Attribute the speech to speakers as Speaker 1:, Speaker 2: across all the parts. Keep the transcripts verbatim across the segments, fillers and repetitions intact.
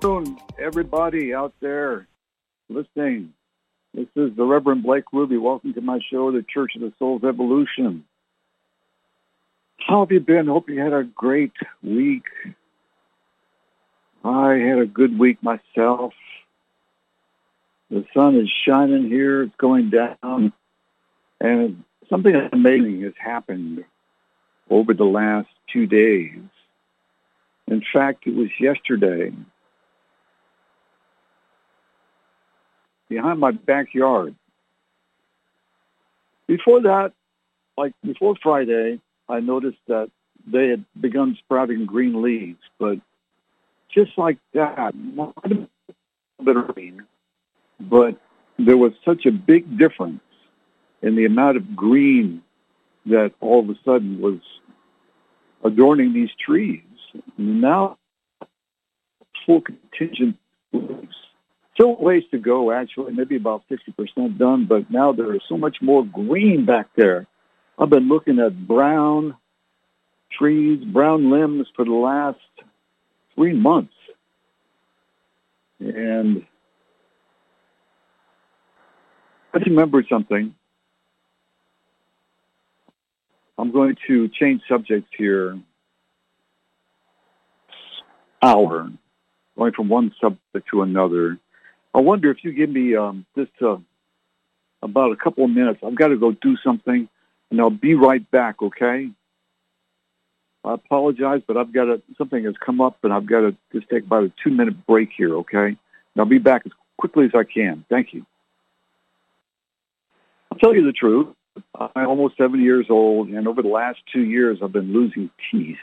Speaker 1: afternoon, everybody out there listening. This is the Reverend Blake Ruby. Welcome to my show, The Church of the Soul's Evolution. How have you been? Hope you had a great week. I had a good week myself. The sun is shining here. It's going down. And something amazing has happened over the last two days. In fact, it was yesterday. Behind my backyard. Before that, like before Friday, I noticed that they had begun sprouting green leaves, but just like that, not a bit of rain, but there was such a big difference in the amount of green that all of a sudden was adorning these trees. And now, full contingent leaves. Still ways to go, actually, maybe about fifty percent done, but now there is so much more green back there. I've been looking at brown trees, brown limbs for the last three months. And I just remembered something. I'm going to change subjects here. Hour, going from one subject to another. I wonder if you give me um, just uh, about a couple of minutes. I've got to go do something, and I'll be right back, okay? I apologize, but I've got to, something has come up, and I've got to just take about a two-minute break here, okay? And I'll be back as quickly as I can. Thank you. I'll tell you the truth. I'm almost seventy years old, and over the last two years, I've been losing teeth.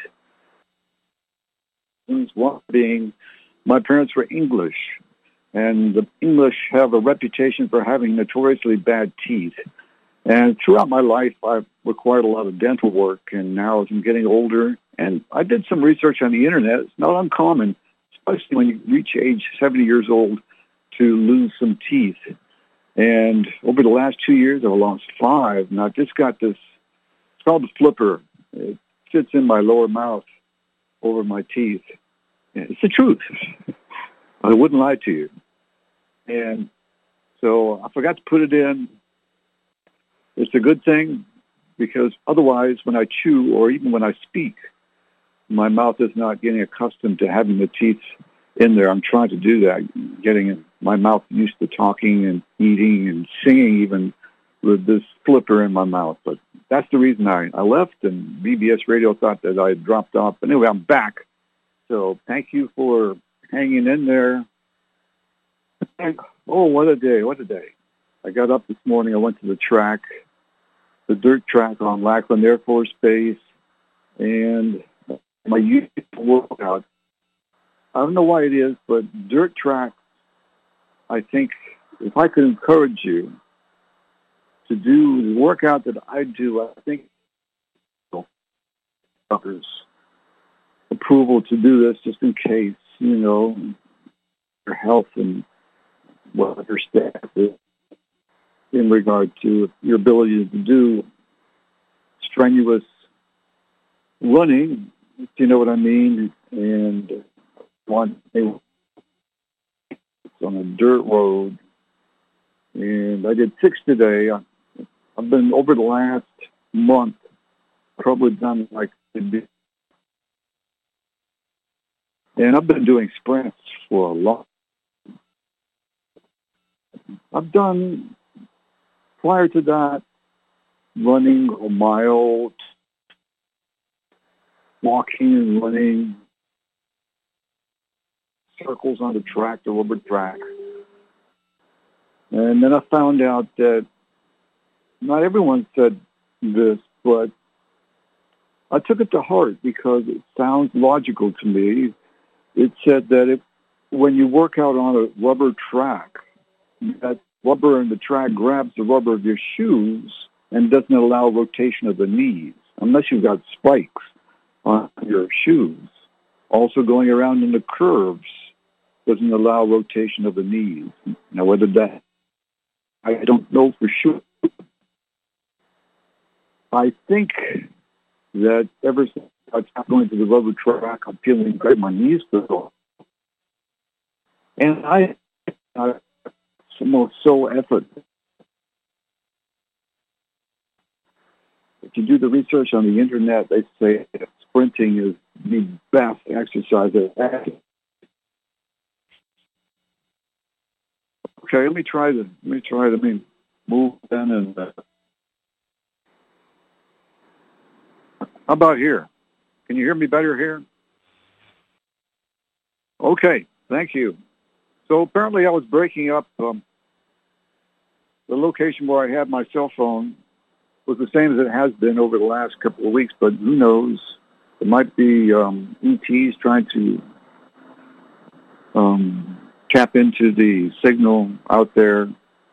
Speaker 1: One being, my parents were English, and the English have a reputation for having notoriously bad teeth. And throughout my life, I've required a lot of dental work, and now as I'm getting older, and I did some research on the internet. It's not uncommon, especially when you reach age seventy years old, to lose some teeth. And over the last two years, I've lost five, and I've just got this, it's called the flipper. It sits in my lower mouth over my teeth. It's the truth. I wouldn't lie to you. And so I forgot to put it in. It's a good thing because otherwise when I chew or even when I speak, my mouth is not getting accustomed to having the teeth in there. I'm trying to do that, getting my mouth used to talking and eating and singing even with this flipper in my mouth. But that's the reason I, I left, and B B S Radio thought that I had dropped off. But anyway, I'm back. So thank you for hanging in there. Oh, what a day, what a day. I got up this morning. I went to the track, the dirt track on Lackland Air Force Base, and my usual workout. I don't know why it is, but dirt track, I think if I could encourage you to do the workout that I do, I think others approval to do this just in case, you know, your health and what your staff is in regard to your ability to do strenuous running, if you know what I mean, and one it's on a dirt road, and I did six today. I've been over the last month, probably done like and I've been doing sprints for a long I've done, prior to that, running a mile, walking and running, circles on the track, the rubber track. And then I found out that not everyone said this, but I took it to heart because it sounds logical to me. It said that if, when you work out on a rubber track, that rubber in the track grabs the rubber of your shoes and doesn't allow rotation of the knees, unless you've got spikes on your shoes. Also going around in the curves doesn't allow rotation of the knees. Now, whether that, I don't know for sure. I think that ever since I stopped going to the rubber track, I'm feeling great. My knees feel And I, I almost so effort. If you do the research on the internet, they say that sprinting is the best exercise. Okay, let me try to let me try to I mean, move then. And uh, how about here? Can you hear me better here? Okay, thank you. So apparently, I was breaking up. Um, the location where I had my cell phone was the same as it has been over the last couple of weeks, but who knows? It might be um, E Ts trying to um, tap into the signal out there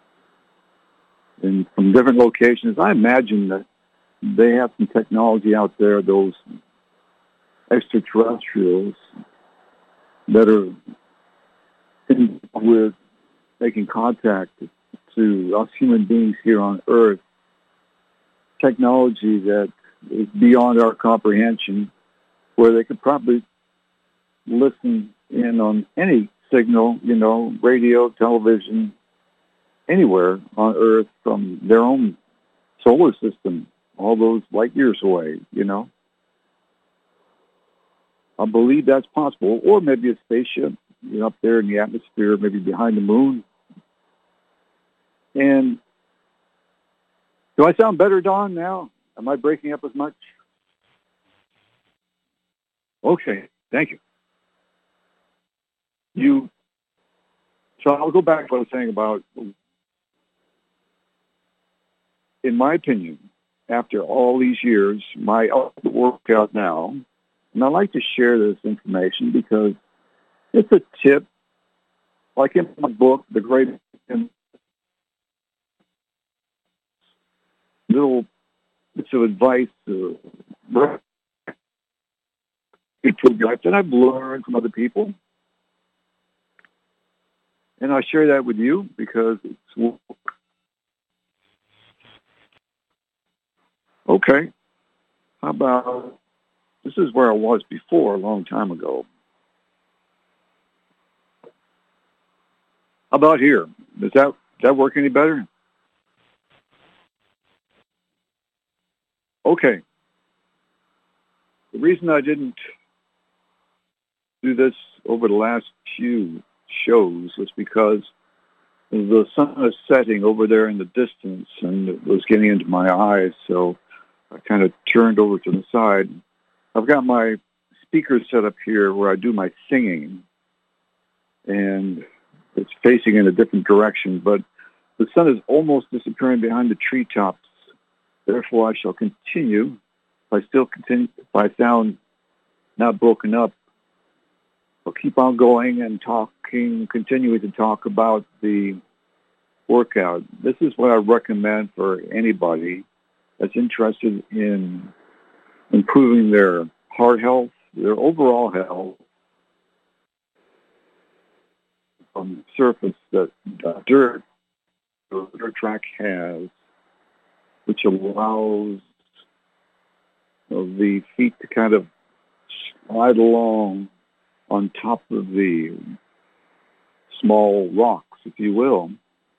Speaker 1: in, from different locations. I imagine that they have some technology out there, those extraterrestrials that are in with making contact to us human beings here on Earth, technology that is beyond our comprehension, where they could probably listen in on any signal, you know, radio, television, anywhere on Earth from their own solar system, all those light years away, you know. I believe that's possible. Or maybe a spaceship, you know, up there in the atmosphere, maybe behind the moon. And do I sound better, Don, now? Am I breaking up as much? Okay, thank you. You. So I'll go back to what I was saying about, in my opinion, after all these years, my workout now, and I like to share this information because it's a tip, like in my book, The Great Little bits of advice to improve your life that I've learned from other people. And I share that with you because it's okay. How about, this is where I was before a long time ago. How about here? Does that, does that work any better? Okay. The reason I didn't do this over the last few shows was because the sun was setting over there in the distance and it was getting into my eyes, so I kind of turned over to the side. I've got my speakers set up here where I do my singing, and it's facing in a different direction, but the sun is almost disappearing behind the treetops. Therefore, I shall continue. If I still continue, if I sound not broken up, I'll keep on going and talking, continuing to talk about the workout. This is what I recommend for anybody that's interested in improving their heart health, their overall health, on the surface that uh, dirt, the dirt track has, which allows you know, the feet to kind of slide along on top of the small rocks, if you will.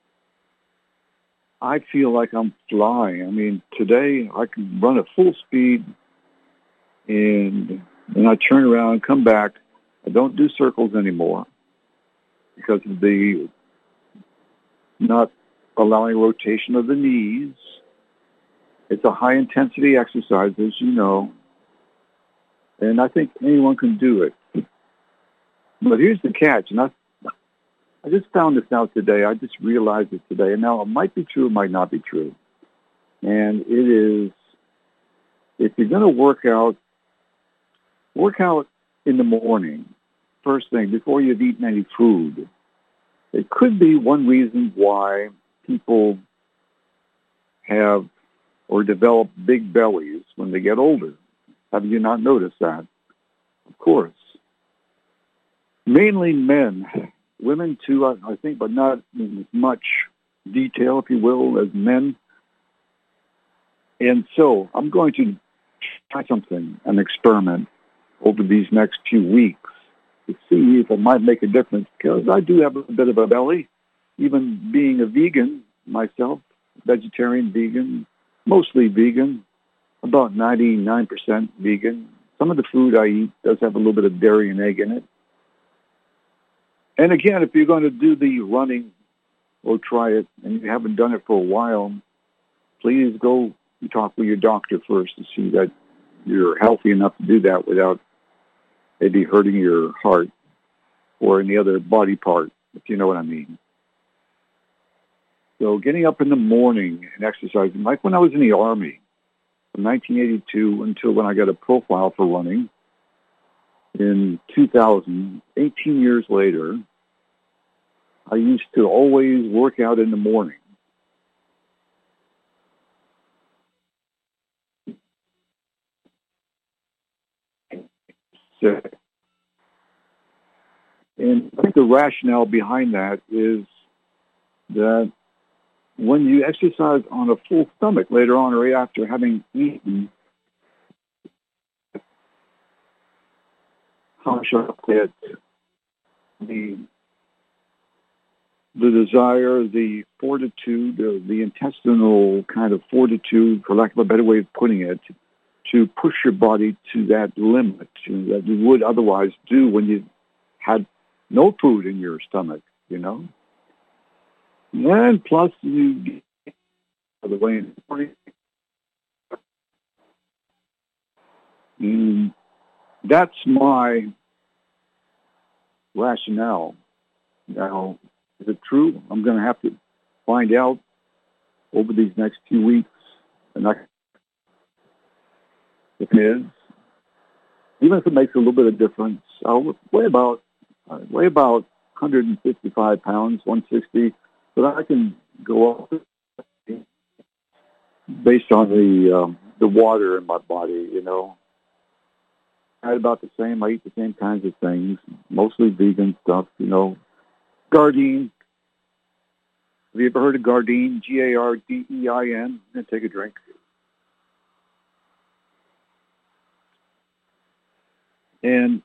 Speaker 1: I feel like I'm flying. I mean, today I can run at full speed, and then I turn around and come back. I don't do circles anymore because of the not allowing rotation of the knees. It's a high-intensity exercise, as you know, and I think anyone can do it. But here's the catch, and I, I just found this out today. I just realized it today. And now it might be true, it might not be true. And it is, if you're going to work out, work out in the morning, first thing, before you've eaten any food. It could be one reason why people have or develop big bellies when they get older. Have you not noticed that? Of course. Mainly men. Women too, I, I think, but not in as much detail, if you will, as men. And so I'm going to try something, an experiment, over these next few weeks. to see if it might make a difference, because I do have a bit of a belly, even being a vegan myself, vegetarian, vegan, mostly vegan, about ninety-nine percent vegan. Some of the food I eat does have a little bit of dairy and egg in it. And again, if you're going to do the running or try it and you haven't done it for a while, please go talk with your doctor first to see that you're healthy enough to do that without maybe hurting your heart or any other body part, if you know what I mean. So getting up in the morning and exercising, like when I was in the Army, from nineteen eighty-two until when I got a profile for running in two thousand, eighteen years later, I used to always work out in the morning. So, and I think the rationale behind that is that when you exercise on a full stomach later on or right after having eaten, how shall I say it, the, the desire, the fortitude, the, the intestinal kind of fortitude, for lack of a better way of putting it, to push your body to that limit you know, that you would otherwise do when you had no food in your stomach, you know. And plus, you the way in the morning. Mm, that's my rationale. Now, is it true? I'm going to have to find out over these next few weeks. And I, if it is, even if it makes a little bit of difference, I'll weigh about uh, weigh about one hundred fifty-five pounds, one hundred sixty, but I can go up based on the um, the water in my body. You know, I eat about the same. I eat the same kinds of things, mostly vegan stuff. You know, Gardein. Have you ever heard of Gardein? G A R D E I N. And take a drink. And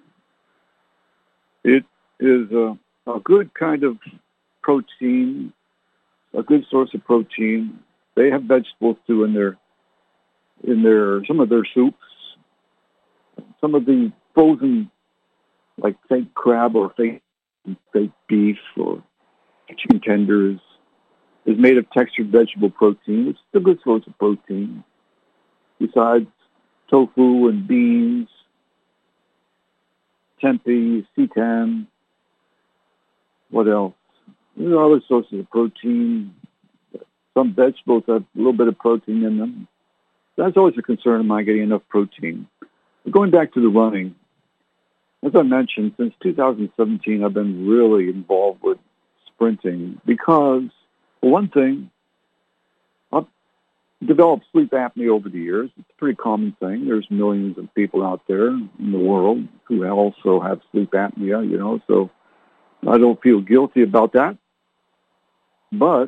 Speaker 1: it is a, a good kind of protein, a good source of protein. They have vegetables too in their, in their some of their soups. Some of the frozen, like fake crab or fake fake beef or chicken tenders, is made of textured vegetable protein, which is a good source of protein. Besides tofu and beans, tempeh, seitan, what else? There are other sources of protein. Some vegetables have a little bit of protein in them. That's always a concern of mine, getting enough protein. But going back to the running, as I mentioned, since two thousand seventeen, I've been really involved with sprinting because, for one thing, I've developed sleep apnea over the years. It's a pretty common thing. There's millions of people out there in the world who also have sleep apnea, you know, so I don't feel guilty about that. But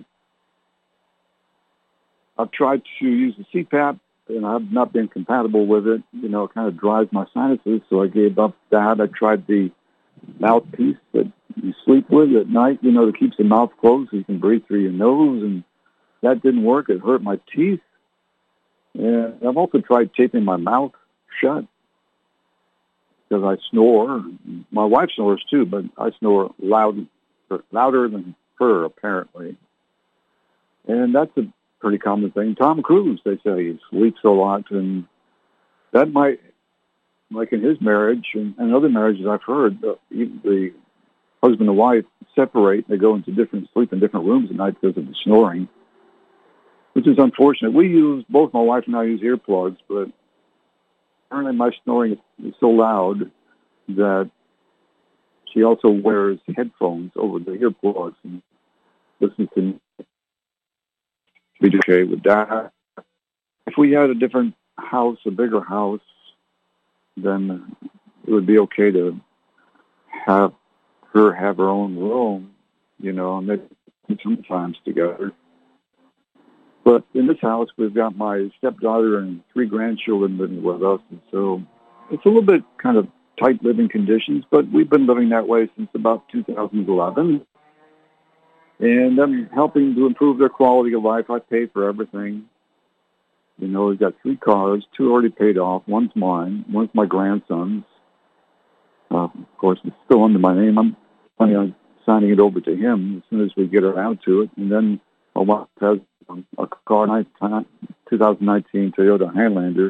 Speaker 1: I've tried to use the C PAP, and I've not been compatible with it. You know, it kind of dries my sinuses, so I gave up that. I tried the mouthpiece that you sleep with at night, you know, that keeps the mouth closed so you can breathe through your nose, and that didn't work. It hurt my teeth. And I've also tried taping my mouth shut because I snore. My wife snores too, but I snore loud, louder than her, apparently. And that's a pretty common thing. Tom Cruise, they say, he sleeps a lot, and that might, like in his marriage and, and other marriages I've heard, uh, even the husband and wife separate. They go into different, sleep in different rooms at night because of the snoring, which is unfortunate. We use, both my wife and I use earplugs, but apparently my snoring is, is so loud that she also wears headphones over the earplugs and listens to be okay with that. If we had a different house, a bigger house, then it would be okay to have her have her own room, you know, and maybe sometimes together. But in this house, we've got my stepdaughter and three grandchildren living with us, and so it's a little bit kind of tight living conditions, but we've been living that way since about two thousand eleven. And I'm helping to improve their quality of life. I pay for everything. You know, we've got three cars, two already paid off. One's mine. One's my grandson's. Uh, of course, it's still under my name. I'm planning on signing it over to him as soon as we get around to it. And then my wife has a car, twenty nineteen Toyota Highlander.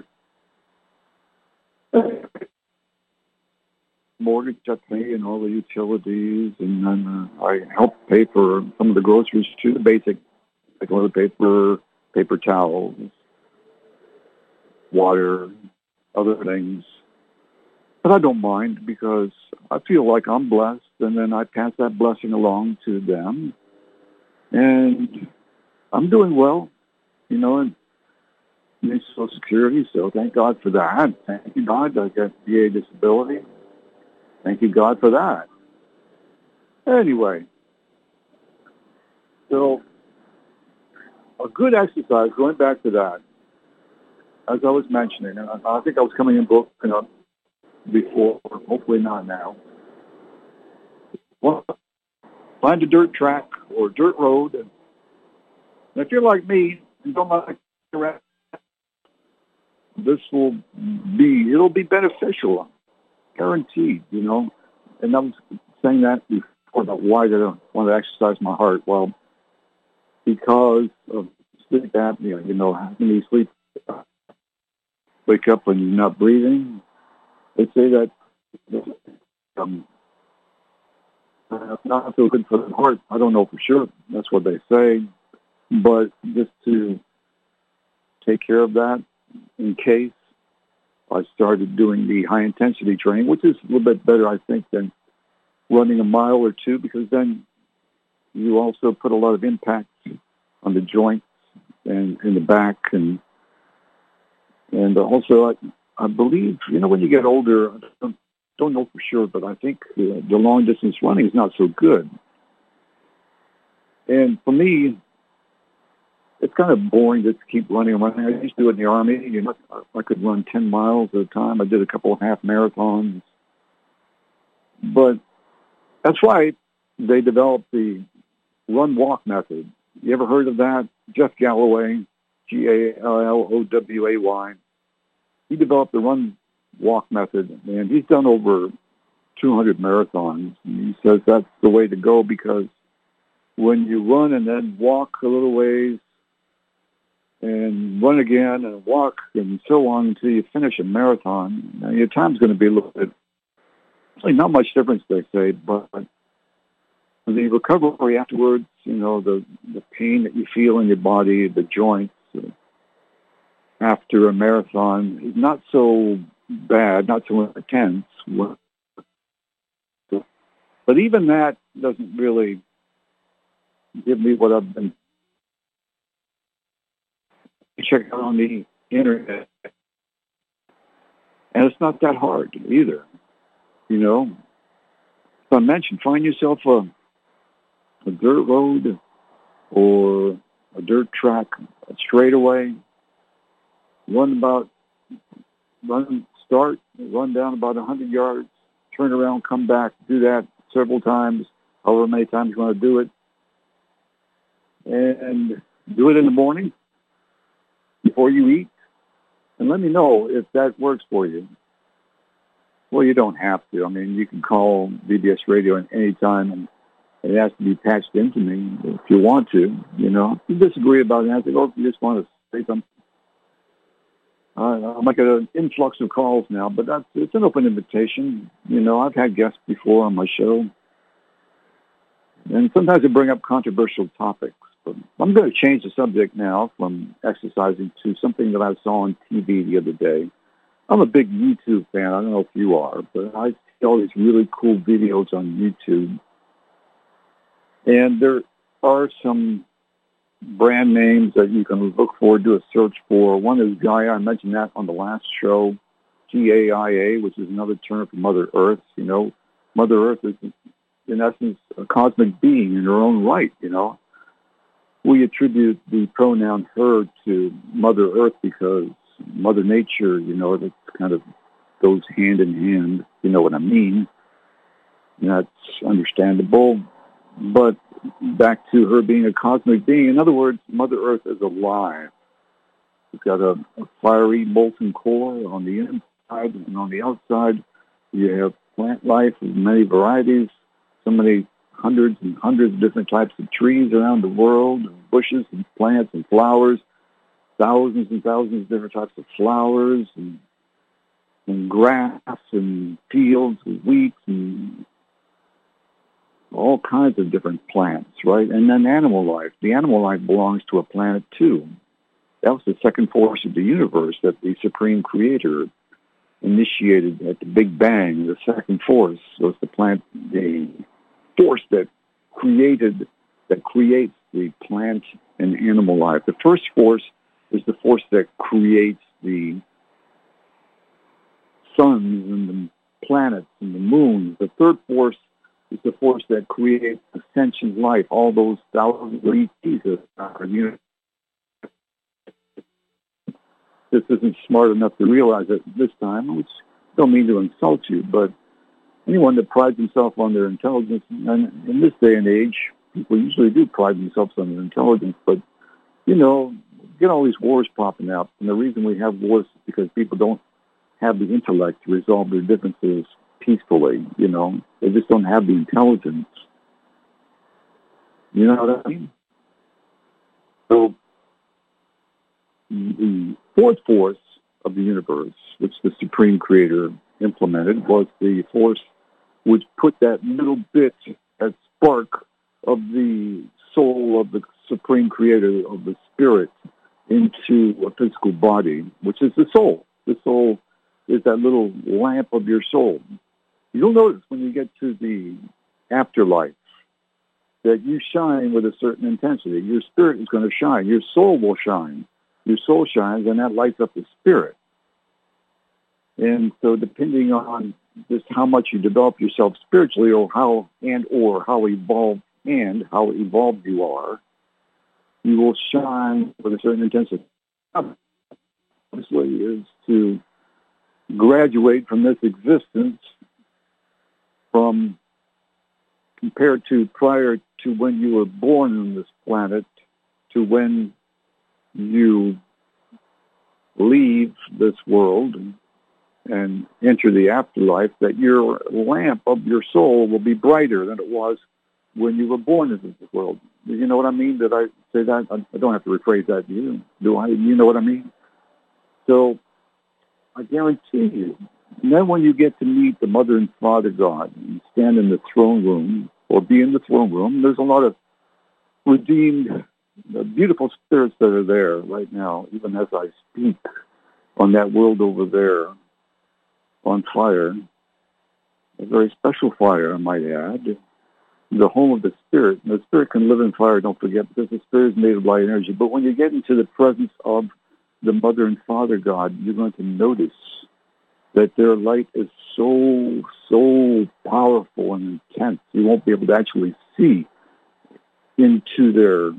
Speaker 1: Mortgage I pay and all the utilities, and then uh, I help pay for some of the groceries too, the basic, like toilet paper, paper towels, water, other things. But I don't mind because I feel like I'm blessed, and then I pass that blessing along to them. And I'm doing well, you know, and need Social Security, so thank God for that. Thank you, God, I got V A disability. Thank you, God, for that. Anyway, so a good exercise, going back to that, as I was mentioning, and I think I was coming in broken up before, hopefully not now. Well, find a dirt track or dirt road, and if you're like me and don't like the this will be, it'll be beneficial, guaranteed, you know. And I was saying that before about why I don't want to exercise my heart. Well, because of sleep apnea, you know, when you sleep, wake up when you're not breathing, they say that um, it's not so good for the heart. I don't know for sure. That's what they say. But just to take care of that, in case, I started doing the high-intensity training, which is a little bit better, I think, than running a mile or two, because then you also put a lot of impact on the joints and in the back. And and also, I, I believe, you know, when you get older, I don't, don't know for sure, but I think uh, the long-distance running is not so good. And for me, it's kind of boring to keep running and running. I used to do it in the Army. You know, I could run ten miles at a time. I did a couple of half marathons. But that's why they developed the run-walk method. You ever heard of that? Jeff Galloway, G A L L O W A Y. He developed the run-walk method, and he's done over two hundred marathons. And he says that's the way to go, because when you run and then walk a little ways, and run again and walk and so on until you finish a marathon, now your time's going to be a little bit, really not much difference, they say, but the recovery afterwards, you know, the, the pain that you feel in your body, the joints uh, after a marathon is not so bad, not so intense. But even that doesn't really give me what I've been check out on the internet. And it's not that hard either, you know. So I mentioned, find yourself a, a dirt road or a dirt track, a straightaway. Run about, run, start, run down about one hundred yards, turn around, come back, do that several times, however many times you want to do it. And do it in the morning before you eat, and let me know if that works for you. Well, you don't have to. I mean, you can call B B S Radio at any time, and it has to be patched into me if you want to, you know. If you disagree about anything, or if you just want to say something. Uh, I'm like an influx of calls now, but that's, it's an open invitation. You know, I've had guests before on my show, and sometimes I bring up controversial topics. I'm going to change the subject now from exercising to something that I saw on T V the other day. I'm a big YouTube fan. I don't know if you are, but I see all these really cool videos on YouTube. And there are some brand names that you can look for, do a search for. One is Gaia. I mentioned that on the last show, G A I A, which is another term for Mother Earth. You know, Mother Earth is, in essence, a cosmic being in her own right, you know. We attribute the pronoun her to Mother Earth because Mother Nature, you know, that kind of goes hand in hand. you know what I mean. And that's understandable. But back to her being a cosmic being. In other words, Mother Earth is alive. It's got a, a fiery molten core on the inside, and on the outside you have plant life of many varieties, so many hundreds and hundreds of different types of trees around the world, and bushes and plants and flowers, thousands and thousands of different types of flowers, and, and grass and fields and wheat and all kinds of different plants, right? And then animal life. The animal life belongs to a planet too. That was the second force of the universe that the Supreme Creator initiated at the Big Bang. The second force was the plant, the force that created, that creates the plant and animal life. The first force is the force that creates the suns and the planets and the moons. The third force is the force that creates ascension life, all those thousands of E Ts that are in the universe. This isn't smart enough to realize it this time, which don't mean to insult you, but anyone that prides himself on their intelligence, and in this day and age, people usually do pride themselves on their intelligence, but, you know, get all these wars popping up, and the reason we have wars is because people don't have the intellect to resolve their differences peacefully, you know. They just don't have the intelligence. You know what I mean? So, the fourth force of the universe, which the Supreme Creator implemented, was the force which put that little bit, that spark of the soul of the Supreme Creator, of the Spirit, into a physical body, which is the soul. The soul is that little lamp of your soul. You'll notice when you get to the afterlife that you shine with a certain intensity. Your spirit is going to shine. Your soul will shine. Your soul shines, and that lights up the spirit. And so depending on just how much you develop yourself spiritually, or how and or how evolved and how evolved you are, you will shine with a certain intensity. Obviously, is to graduate from this existence from compared to prior to when you were born on this planet to when you leave this world and enter the afterlife, that your lamp of your soul will be brighter than it was when you were born into this world. You know what I mean? Did I say that? I don't have to rephrase that to you, do I? You know what I mean? So I guarantee you, and then when you get to meet the Mother and Father God and stand in the throne room or be in the throne room, there's a lot of redeemed, the beautiful spirits that are there right now, even as I speak, on that world over there, on fire, a very special fire, I might add, the home of the Spirit. And the Spirit can live in fire, don't forget, because the Spirit is made of light energy. But when you get into the presence of the Mother and Father God, you're going to notice that their light is so, so powerful and intense, you won't be able to actually see into their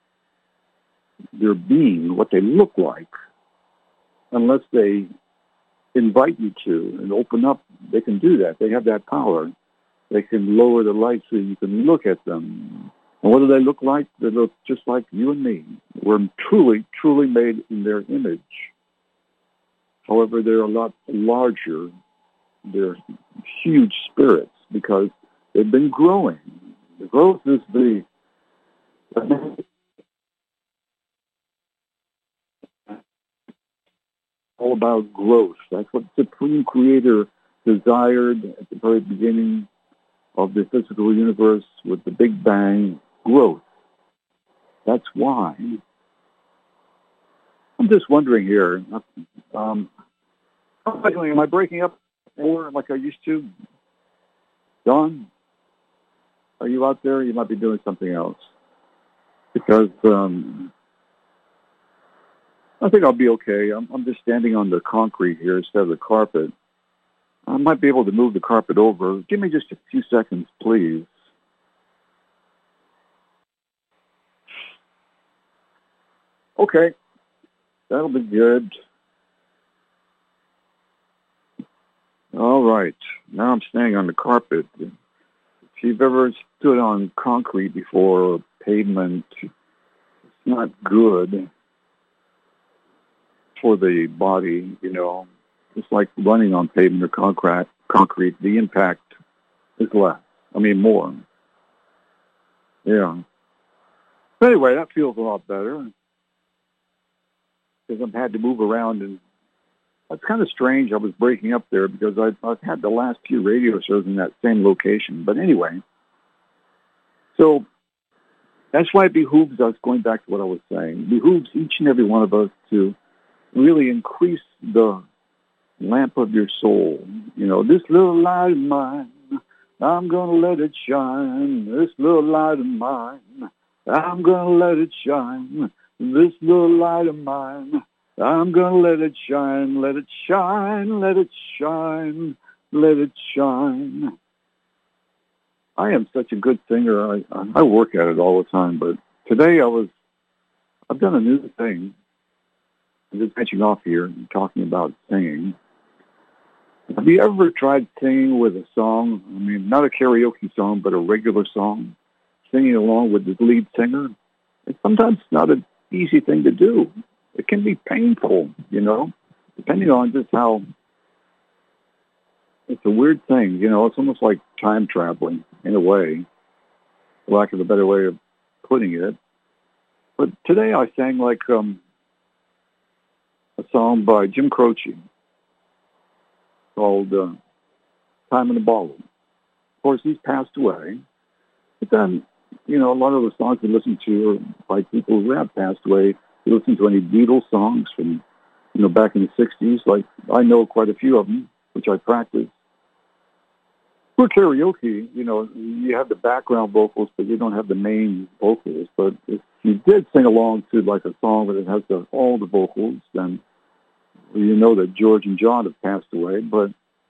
Speaker 1: their being, what they look like, unless they invite you to and open up. They can do that. They have that power. They can lower the light so you can look at them. And what do they look like? They look just like you and me. We're truly, truly made in their image. However, they're a lot larger. They're huge spirits because they've been growing. The growth is the all about growth. That's what the Supreme Creator desired at the very beginning of the physical universe with the Big Bang, growth. That's why. I'm just wondering here, um, how am I doing? Am I breaking up more like I used to? Don, are you out there? You might be doing something else. Because um, I think I'll be okay. I'm, I'm just standing on the concrete here instead of the carpet. I might be able to move the carpet over. Give me just a few seconds, please. Okay, that'll be good. All right. Now I'm standing on the carpet. If you've ever stood on concrete before, or pavement, it's not good for the body, you know. It's like running on pavement or concrete. Concrete, the impact is less. I mean, more. Yeah. But anyway, that feels a lot better because I've had to move around, and that's kind of strange. I was breaking up there because I've, I've had the last few radio shows in that same location. But anyway, so that's why it behooves us, going back to what I was saying, it behooves each and every one of us to really increase the lamp of your soul. You know, this little light of mine, I'm going to let it shine. This little light of mine, I'm going to let it shine. This little light of mine, I'm going to let it shine. Let it shine, let it shine, let it shine. I am such a good singer. I, I work at it all the time, but today I was, I've done a new thing. I'm just catching off here and talking about singing. Have you ever tried singing with a song? I mean, not a karaoke song, but a regular song, singing along with the lead singer? It's sometimes not an easy thing to do. It can be painful, you know, depending on just how. It's a weird thing, you know. It's almost like time traveling in a way, for lack of a better way of putting it. But today I sang like um, a song by Jim Croce called uh, Time in the Ballroom. Of course, he's passed away. But then, you know, a lot of the songs we listen to are by people who have passed away. You listen to any Beatles songs from, you know, back in the sixties. Like, I know quite a few of them, which I practice. For karaoke, you know, you have the background vocals, but you don't have the main vocals. But if you did sing along to, like, a song that has the, all the vocals, then you know that George and John have passed away, but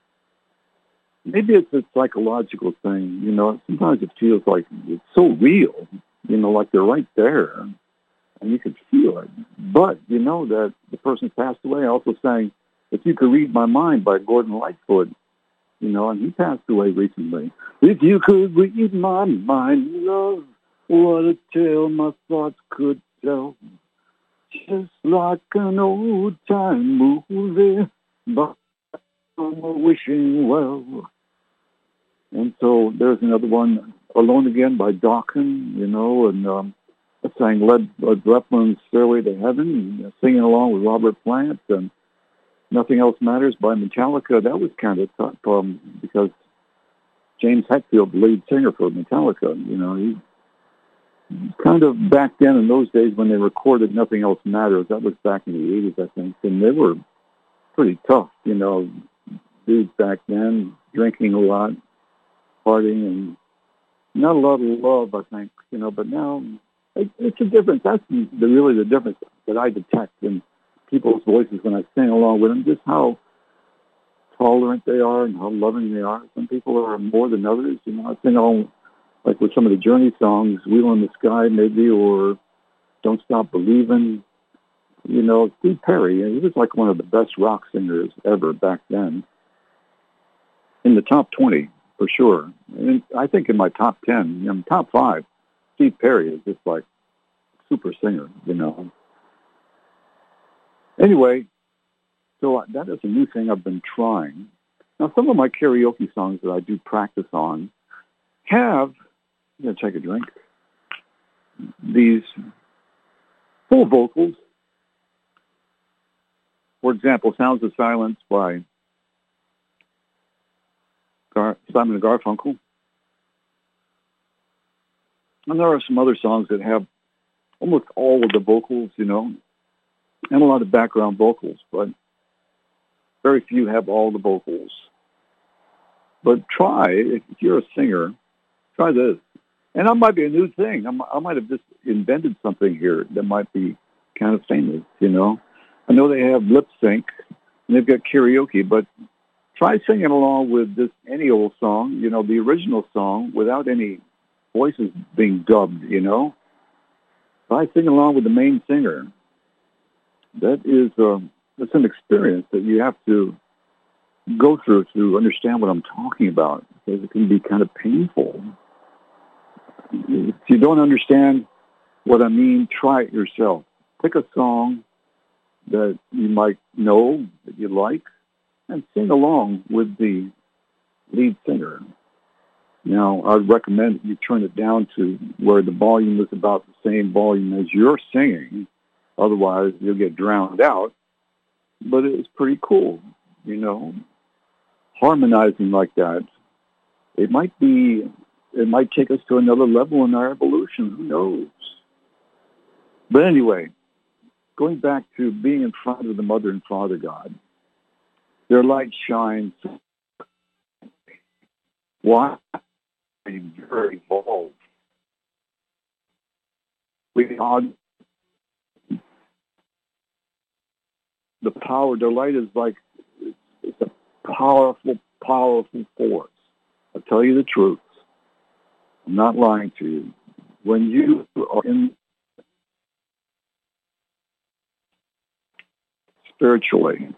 Speaker 1: maybe it's a psychological thing. You know, sometimes it feels like it's so real, you know, like they're right there, and you can feel it. But you know that the person passed away. I also sang If You Could Read My Mind by Gordon Lightfoot, you know, and he passed away recently. If you could read my mind, love, what a tale my thoughts could tell. Just like an old-time movie, but I'm wishing well. And so there's another one, Alone Again by Dawkins, you know, and um, I sang Led, Led Zeppelin's Stairway to Heaven, singing along with Robert Plant, and Nothing Else Matters by Metallica. That was kind of tough um, because James Hetfield, the lead singer for Metallica, you know, he kind of back then in those days when they recorded Nothing Else Matters, that was back in the eighties, I think, and they were pretty tough, you know, dudes back then, drinking a lot, partying, and not a lot of love, I think, you know, but now it, it's a difference. That's the, the really the difference that I detect in people's voices when I sing along with them, just how tolerant they are and how loving they are. Some people are more than others, you know. I sing along like with some of the Journey songs, Wheel in the Sky maybe, or Don't Stop Believing. You know, Steve Perry, he was like one of the best rock singers ever back then. In the top twenty, for sure. And I think in my top ten, you know, top five, Steve Perry is just like super singer, you know. Anyway, so that is a new thing I've been trying. Now, some of my karaoke songs that I do practice on have, I'm going to take a drink, these full vocals. For example, Sounds of Silence by Gar- Simon and Garfunkel. And there are some other songs that have almost all of the vocals, you know, and a lot of background vocals, but very few have all the vocals. But try, if you're a singer, try this. And that might be a new thing. I'm, I might have just invented something here that might be kind of famous, you know. I know they have lip sync, and they've got karaoke, but try singing along with this any old song, you know, the original song, without any voices being dubbed, you know. Try singing along with the main singer. That is, um, that's an experience that you have to go through to understand what I'm talking about, because it can be kind of painful. If you don't understand what I mean, try it yourself. Pick a song that you might know, that you like, and sing along with the lead singer. Now, I'd recommend that you turn it down to where the volume is about the same volume as you're singing. Otherwise, you'll get drowned out. But it's pretty cool, you know. Harmonizing like that, it might be, it might take us to another level in our evolution. Who knows? But anyway, going back to being in front of the Mother and Father God, their light shines. Why? Very evolved. We are the power. Their light is like, it's a powerful, powerful force. I'll tell you the truth. I'm not lying to you. When you are in spiritually,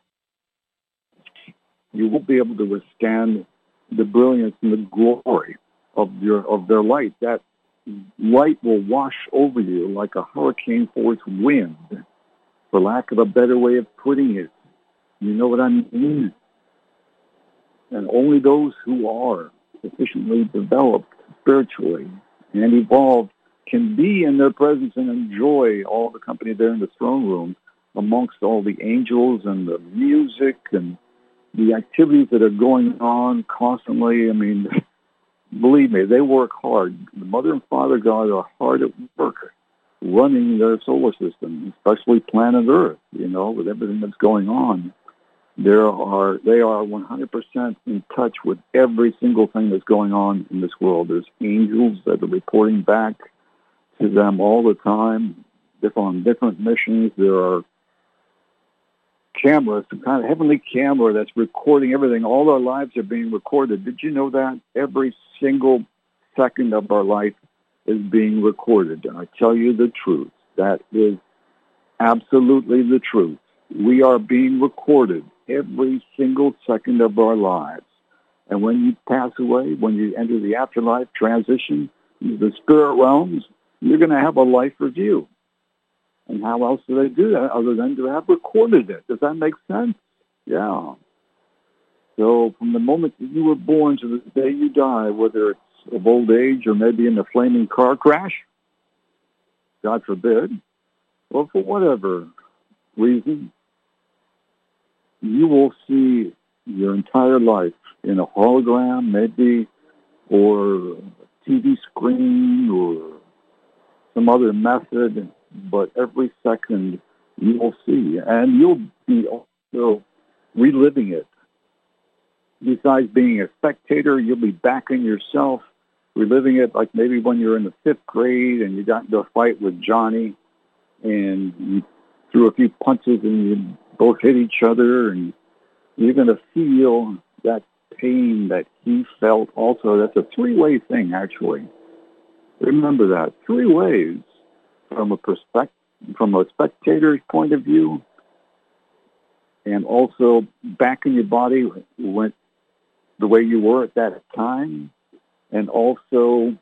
Speaker 1: you won't be able to withstand the brilliance and the glory of your of their light. That light will wash over you like a hurricane force wind, for lack of a better way of putting it. You know what I mean? And only those who are sufficiently developed spiritually and evolved can be in their presence and enjoy all the company there in the throne room amongst all the angels and the music and the activities that are going on constantly. I mean, believe me, they work hard. The Mother and Father God are hard at work running their solar system, especially planet Earth, you know, with everything that's going on. There are, they are one hundred percent in touch with every single thing that's going on in this world. There's angels that are reporting back to them all the time, different, on different missions. There are cameras, some kind of heavenly camera that's recording everything. All our lives are being recorded. Did you know that? Every single second of our life is being recorded. And I tell you the truth. That is absolutely the truth. We are being recorded every single second of our lives. And when you pass away, when you enter the afterlife transition, the spirit realms, you're going to have a life review. And how else do they do that other than to have recorded it? Does that make sense? Yeah. So from the moment that you were born to the day you die, whether it's of old age or maybe in a flaming car crash, God forbid, or for whatever reason, you will see your entire life in a hologram, maybe, or a T V screen, or some other method, but every second you will see, and you'll be also reliving it. Besides being a spectator, you'll be backing yourself, reliving it, like maybe when you're in the fifth grade and you got into a fight with Johnny, and you threw a few punches and you both hit each other, and you're going to feel that pain that he felt also. That's a three-way thing, actually. Remember that. Three ways. From a perspective, from a spectator's point of view, and also back in your body went the way you were at that time, and also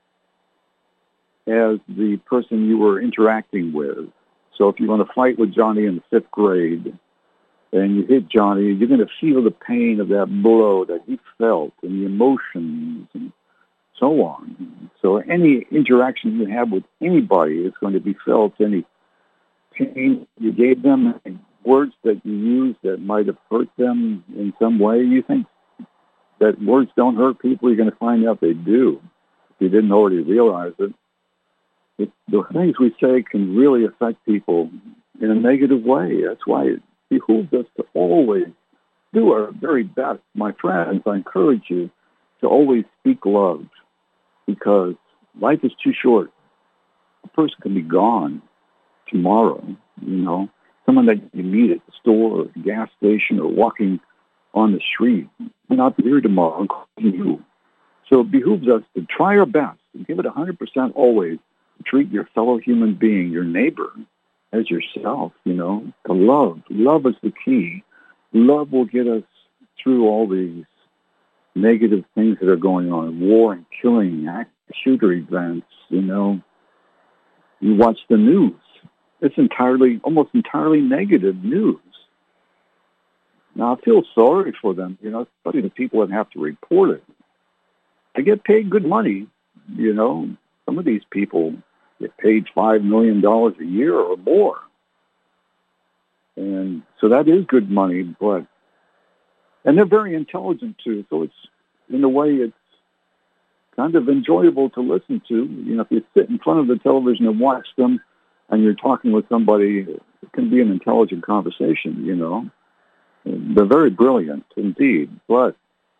Speaker 1: as the person you were interacting with. So if you want to fight with Johnny in the fifth grade, and you hit Johnny, you're going to feel the pain of that blow that he felt, and the emotions, and so on. So any interaction you have with anybody is going to be felt. Any pain you gave them, any words that you used that might have hurt them in some way, you think that words don't hurt people, you're going to find out they do, if you didn't already realize it. It the things we say can really affect people in a negative way. That's why it behooves us to always do our very best. My friends, I encourage you to always speak love, because life is too short. A person can be gone tomorrow, you know. Someone that you meet at the store or the gas station or walking on the street will not be here tomorrow, including you. So it behooves us to try our best and give it one hundred percent always. Treat your fellow human being, your neighbor, as yourself, you know. To love. Love is the key. Love will get us through all these negative things that are going on, war and killing, active shooter events, you know, you watch the news. It's entirely, almost entirely negative news. Now, I feel sorry for them, you know, especially the people that have to report it. They get paid good money, you know. Some of these people get paid five million dollars a year or more. And so that is good money, but, and they're very intelligent too. So it's, in a way, it's kind of enjoyable to listen to. You know, if you sit in front of the television and watch them and you're talking with somebody, it can be an intelligent conversation, you know. They're very brilliant indeed, but,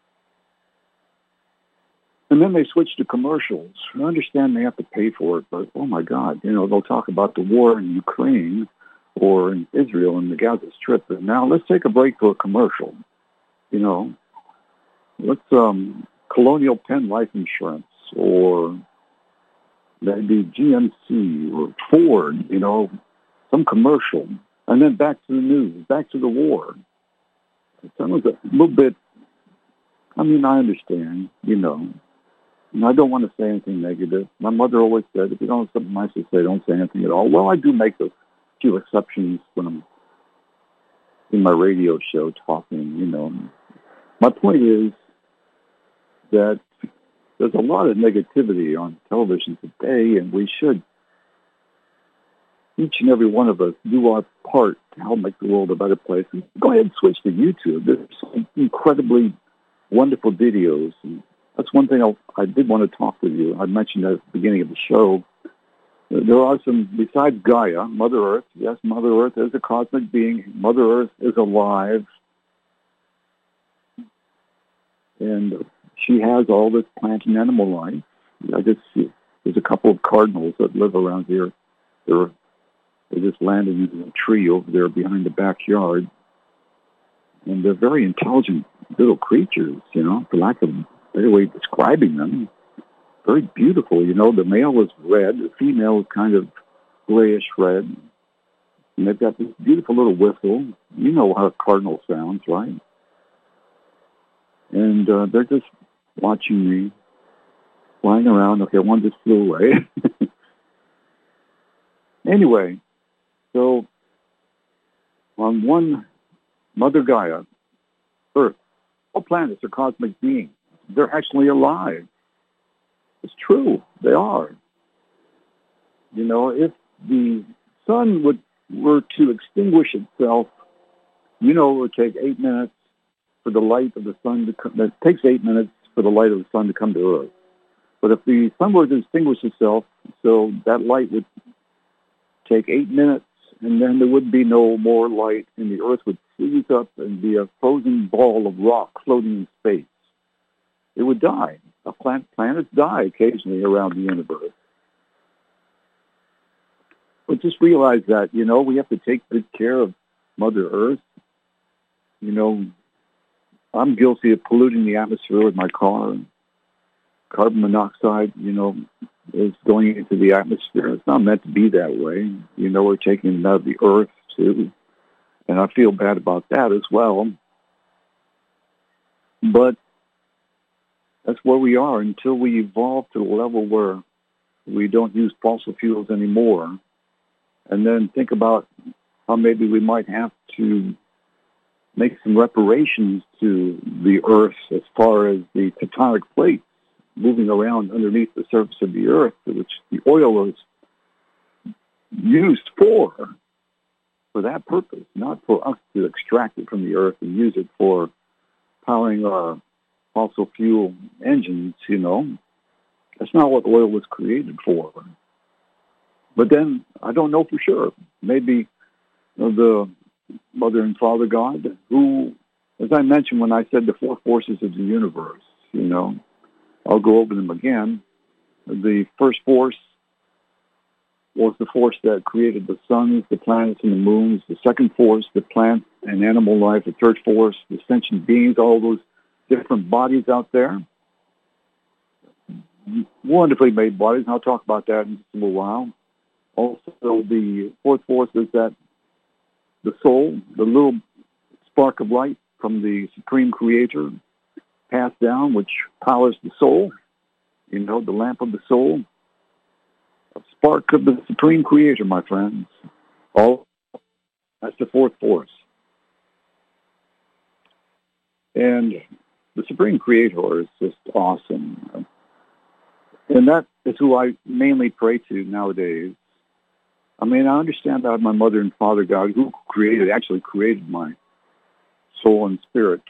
Speaker 1: and then they switch to commercials. I understand they have to pay for it, but oh my God, you know, they'll talk about the war in Ukraine or in Israel and the Gaza Strip. And now let's take a break for a commercial. You know, let's, um, Colonial Penn Life Insurance or maybe G M C or Ford, you know, some commercial. And then back to the news, back to the war. It sounds a little bit, I mean, I understand, you know, and I don't want to say anything negative. My mother always said, if you don't have something nice to say, don't say anything at all. Well, I do make a few exceptions when I'm in my radio show talking, you know. My point is that there's a lot of negativity on television today, and we should, each and every one of us, do our part to help make the world a better place. And go ahead and switch to YouTube. There's some incredibly wonderful videos. And that's one thing I'll, I did want to talk with you. I mentioned at the beginning of the show. There are some, besides Gaia, Mother Earth. Yes, Mother Earth is a cosmic being. Mother Earth is alive. And she has all this plant and animal life. I just see, there's a couple of cardinals that live around here. They're They just landed in a tree over there behind the backyard. And they're very intelligent little creatures, you know, for lack of a better way of describing them. Very beautiful, you know. The male is red. The female is kind of grayish red. And they've got this beautiful little whistle. You know how a cardinal sounds, right? And uh, they're just watching me flying around. Okay, one just flew away. Anyway, so on one Mother Gaia, Earth, all planets are cosmic beings. They're actually alive. It's true. They are. You know, if the sun would were to extinguish itself, you know, it would take eight minutes for the light of the sun to come. It takes eight minutes for the light of the sun to come to Earth. But if the sun were to extinguish itself, so that light would take eight minutes, and then there would be no more light, and the Earth would freeze up and be a frozen ball of rock floating in space. It would die. A planet, planets die occasionally around the universe. But just realize that, you know, we have to take good care of Mother Earth. You know, I'm guilty of polluting the atmosphere with my car. Carbon monoxide, you know, is going into the atmosphere. It's not meant to be that way. You know, we're taking it out of the Earth, too. And I feel bad about that as well. But that's where we are until we evolve to the level where we don't use fossil fuels anymore. And then think about how maybe we might have to make some reparations to the Earth as far as the tectonic plates moving around underneath the surface of the Earth, which the oil is used for, for that purpose, not for us to extract it from the Earth and use it for powering our fossil fuel engines, you know. That's not what oil was created for. But then, I don't know for sure. Maybe the Mother and Father God, who, as I mentioned when I said the four forces of the universe, you know, I'll go over them again. The first force was the force that created the suns, the planets, and the moons. The second force, the plant and animal life. The third force, the sentient beings, all those different bodies out there. Wonderfully made bodies, and I'll talk about that in just a little while. Also, the fourth force is that the soul, the little spark of light from the Supreme Creator, passed down, which powers the soul, you know, the lamp of the soul, a spark of the Supreme Creator, my friends. All that's the fourth force. And the Supreme Creator is just awesome. And that is who I mainly pray to nowadays. I mean, I understand that my mother and father God, who created, actually created my soul and spirit.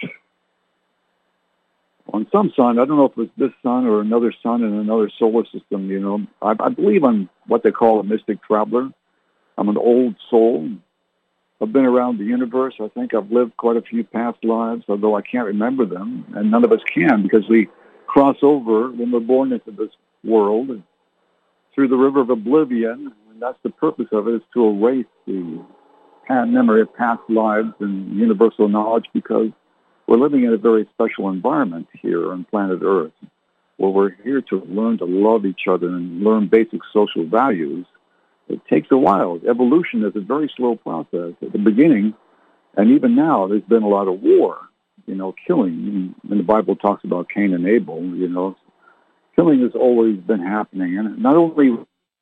Speaker 1: On some sun, I don't know if it was this sun or another sun in another solar system, you know. I, I believe I'm what they call a mystic traveler. I'm an old soul. I've been around the universe. I think I've lived quite a few past lives, although I can't remember them. And none of us can, because we cross over when we're born into this world through the river of oblivion. And that's the purpose of it, is to erase the memory of past lives and universal knowledge, because we're living in a very special environment here on planet Earth, where we're here to learn to love each other and learn basic social values. It takes a while. Evolution is a very slow process. At the beginning, and even now, there's been a lot of war, you know, killing. When the Bible talks about Cain and Abel, you know, killing has always been happening. And not only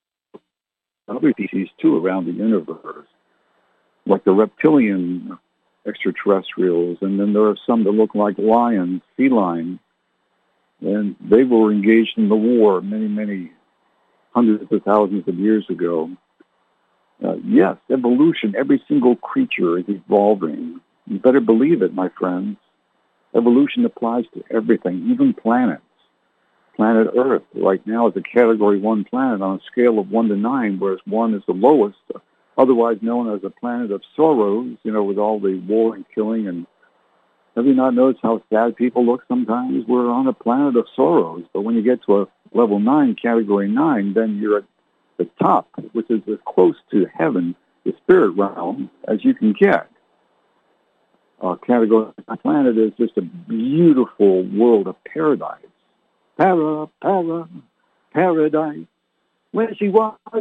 Speaker 1: other species, too, around the universe, like the reptilian extraterrestrials, and then there are some that look like lions, felines, and they were engaged in the war many, many hundreds of thousands of years ago. Uh, yes, evolution, every single creature is evolving. You better believe it, my friends. Evolution applies to everything, even planets. Planet Earth right now is a Category one planet on a scale of one to nine, whereas one is the lowest, otherwise known as a planet of sorrows, you know, with all the war and killing. And have you not noticed how sad people look sometimes? We're on a planet of sorrows. But when you get to a level nine, Category nine, then you're at the top, which is as close to heaven, the spirit realm, as you can get. Uh, Category nine planet is just a beautiful world of paradise. Para, para, paradise. When she was a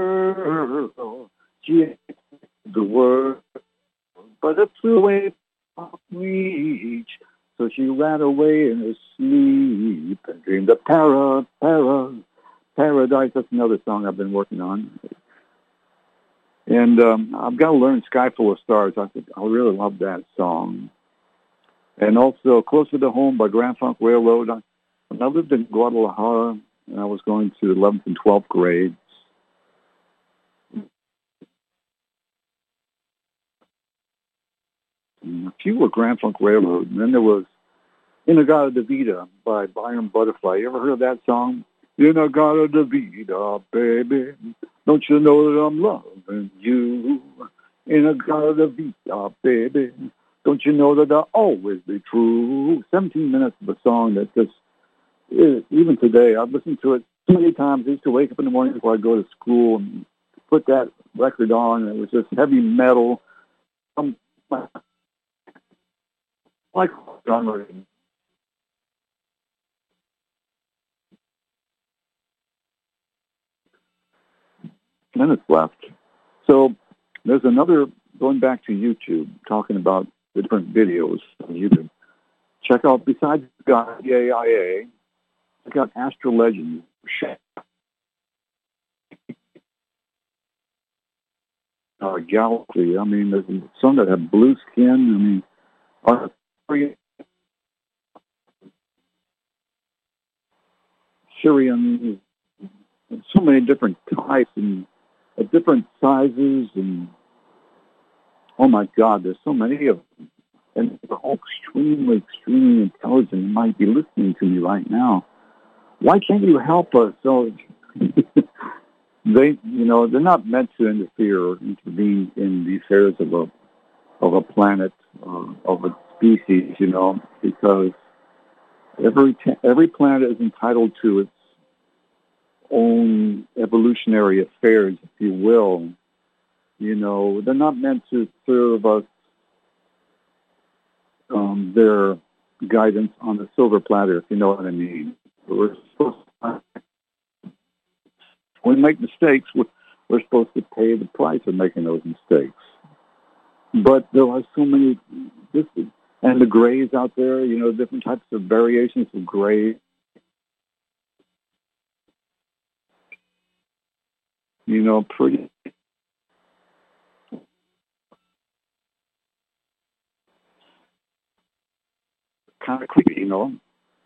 Speaker 1: girl, she had the world, but it flew away from reach. So she ran away in her sleep and dreamed of para, para, paradise. That's another song I've been working on. And um, I've got to learn Sky Full of Stars. I think I really love that song. And also Closer to Home by Grand Funk Railroad. I, when I lived in Guadalajara, and I was going to eleventh and twelfth grades, a few were Grand Funk Railroad, and then there was Inagata de Vida by Byron Butterfly. You ever heard of that song? Inagata de Vida, baby, don't you know that I'm loving you? Inagata de Vida, baby, don't you know that I'll always be true? seventeen minutes of a song that just, even today, I've listened to it so many times. I used to wake up in the morning before I go to school and put that record on, and it was just heavy metal. Um, like genre. Minutes left. So there's another, going back to YouTube, talking about the different videos on YouTube. Check out, besides God, A I A, check out Astro Legends. Uh, Galaxy. I mean, there's some that have blue skin. I mean, are Syrians, so many different types and uh, different sizes, and oh my God, there's so many of them, and they're all extremely, extremely intelligent. You might be listening to me right now. Why can't you help us? So they, you know, they're not meant to interfere or intervene in the affairs of a of a planet, uh, of a species, you know, because every t- every planet is entitled to its own evolutionary affairs, if you will. You know, they're not meant to serve us um, their guidance on the silver platter, if you know what I mean. We're supposed to, when we make mistakes, we're, we're supposed to pay the price of making those mistakes. But there are so many, this is, And the grays out there, you know, different types of variations of gray. You know, pretty kind of creepy, you know.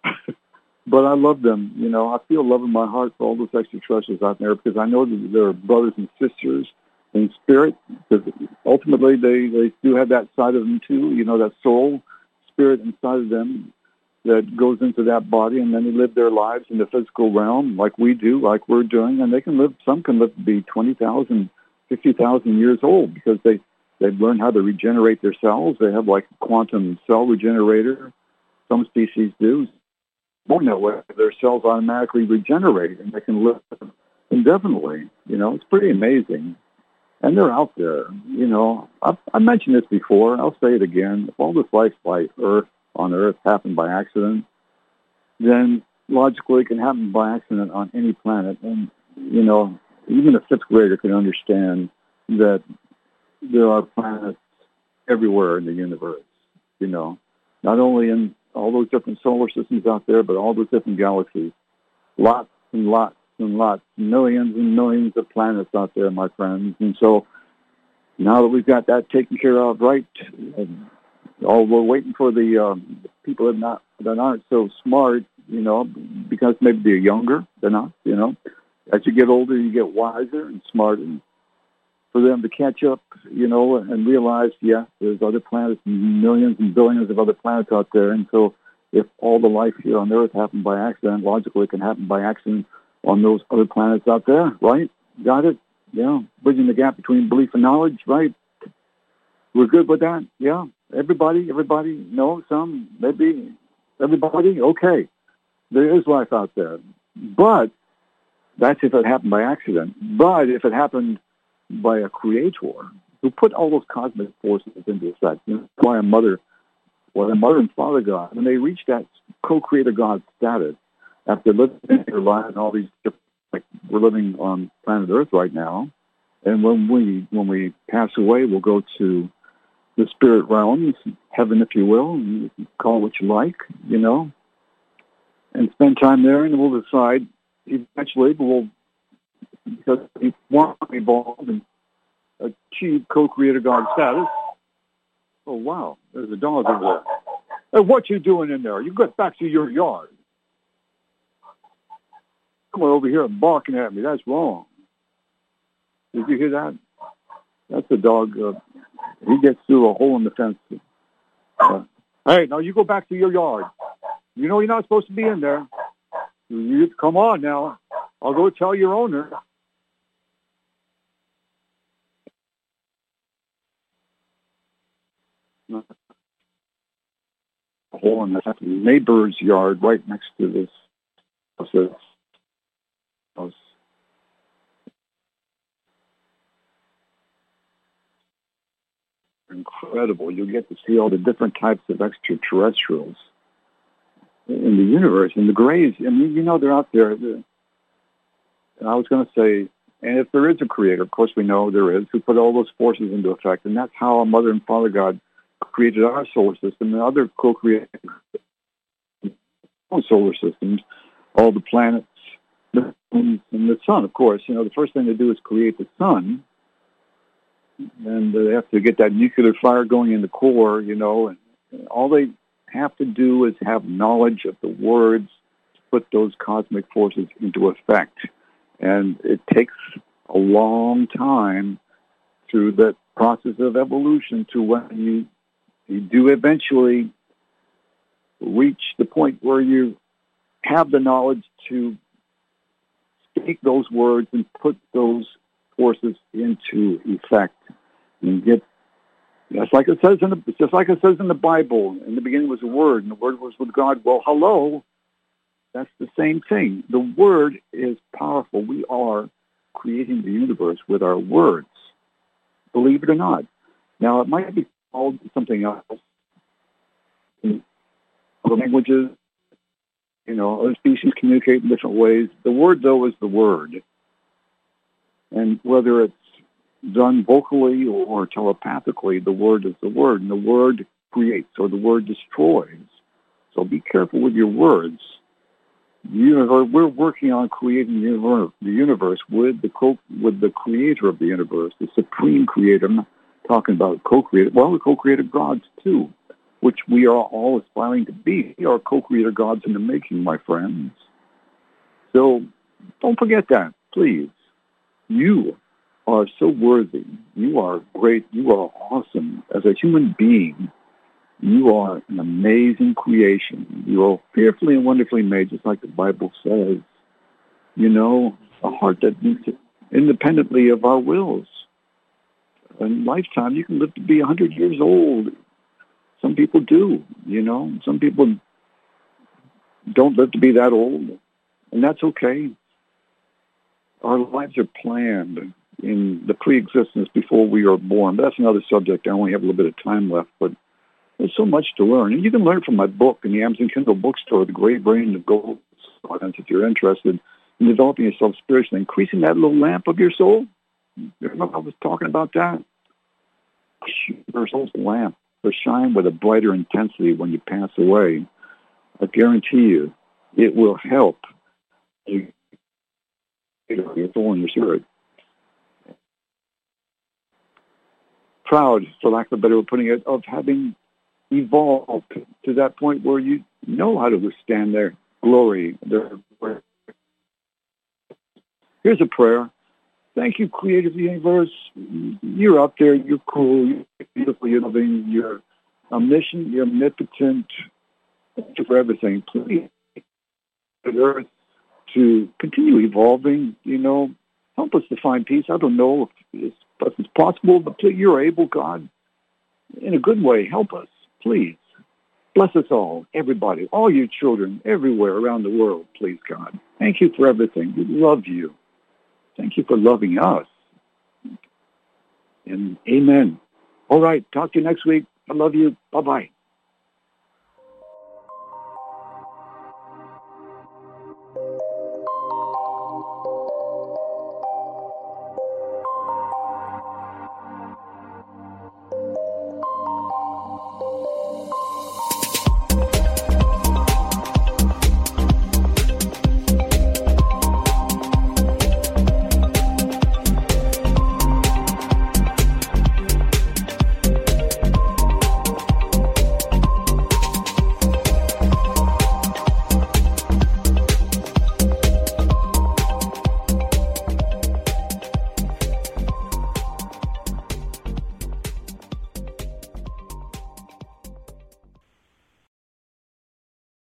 Speaker 1: But I love them, you know. I feel love in my heart for all those extraterrestrials out there because I know that they're brothers and sisters in spirit. Because ultimately, they, they do have that side of them too, you know, that soul spirit inside of them that goes into that body, and then they live their lives in the physical realm like we do, like we're doing, and they can live. Some can live to be twenty thousand, fifty thousand years old because they they've learned how to regenerate their cells. They have like a quantum cell regenerator. Some species do. Born that way, their cells automatically regenerate, and they can live indefinitely. You know, it's pretty amazing. And they're out there. You know, I've, I mentioned this before. I'll say it again. If all this life by Earth on Earth happened by accident, then logically it can happen by accident on any planet. And you know, even a fifth grader can understand that there are planets everywhere in the universe. You know, not only in all those different solar systems out there, but all those different galaxies. Lots and lots and lots, millions and millions of planets out there, my friends. And so now that we've got that taken care of, right, and all we're waiting for the, um, the people that not that aren't so smart, you know, because maybe they're younger, they're not, you know. As you get older, you get wiser and smarter. And for them to catch up, you know, and realize, yeah, there's other planets, millions and billions of other planets out there. And so if all the life here on Earth happened by accident, logically it can happen by accident on those other planets out there, right? Got it? Yeah. Bridging the gap between belief and knowledge, right? We're good with that? Yeah. Everybody, everybody, no, some, maybe, everybody, okay. There is life out there. But that's if it happened by accident. But if it happened by a creator who put all those cosmic forces into effect, you know, that's why a mother, well, a mother and father God, when they reach that co-creator God status, after living their life and all these different, like we're living on planet Earth right now, and when we when we pass away, we'll go to the spirit realms, heaven, if you will, and you can call it what you like, you know, and spend time there, and we'll decide eventually, we'll, because we want to evolve and achieve co-creator God status. Oh, wow, there's a dog in there. Hey, what you doing in there? You get back to your yard. Come on over here and barking at me. That's wrong. Did you hear that? That's a dog. Uh, he gets through a hole in the fence. Uh, hey, now you go back to your yard. You know you're not supposed to be in there. You come on now. I'll go tell your owner. A hole in the neighbor's yard right next to this house. Incredible. You'll get to see all the different types of extraterrestrials in the universe. And the grays, I mean, you know, they're out there. And I was going to say, and if there is a creator, of course we know there is, who put all those forces into effect. And that's how our Mother and Father God created our solar system and other co-created solar systems, all the planets, the moons, and the sun, of course. You know, the first thing they do is create the sun. And they have to get that nuclear fire going in the core, you know, and all they have to do is have knowledge of the words to put those cosmic forces into effect. And it takes a long time through the process of evolution to when you, you do eventually reach the point where you have the knowledge to speak those words and put those forces into effect and get, just like it says in the, just like it says in the Bible, in the beginning was a word, and the word was with God. Well, hello, that's the same thing. The word is powerful. We are creating the universe with our words, believe it or not. Now, it might be called something else in other languages. You know, other species communicate in different ways. The word, though, is the word. And whether it's done vocally or telepathically, the word is the word. And the word creates, or the word destroys. So be careful with your words. You know, we're working on creating the universe, the universe with the co- with the creator of the universe, the supreme creator. I'm not talking about co-creator. Well, we're co-creative gods too, which we are all aspiring to be. We are co-creator gods in the making, my friends. So don't forget that, please. You are so worthy. You are great. You are awesome. As a human being, you are an amazing creation. You are fearfully and wonderfully made, just like the Bible says. You know, a heart that beats independently of our wills. In lifetime, you can live to be one hundred years old. Some people do, you know. Some people don't live to be that old, and that's okay. Our lives are planned in the pre-existence before we are born. But that's another subject. I only have a little bit of time left, but there's so much to learn. And you can learn from my book in the Amazon Kindle bookstore, The Gray Brain of Gold Science, if you're interested in developing yourself spiritually, increasing that little lamp of your soul. You remember I was talking about that? Your soul's lamp will shine with a brighter intensity when you pass away. I guarantee you it will help you, your soul and your spirit. Proud, for lack of a better way of putting it, of having evolved to that point where you know how to withstand their glory. Their Here's a prayer. Thank you, Creator of the universe. You're up there. You're cool. You're beautiful. You're loving. You're omniscient. You're omnipotent. Thank you for everything. Please, Earth, to continue evolving. You know, help us to find peace. I don't know if it's possible, but please, you're able, God, in a good way. Help us, please. Bless us all, everybody, all your children, everywhere around the world, please, God. Thank you for everything. We love you. Thank you for loving us. And amen. All right. Talk to you next week. I love you. Bye-bye.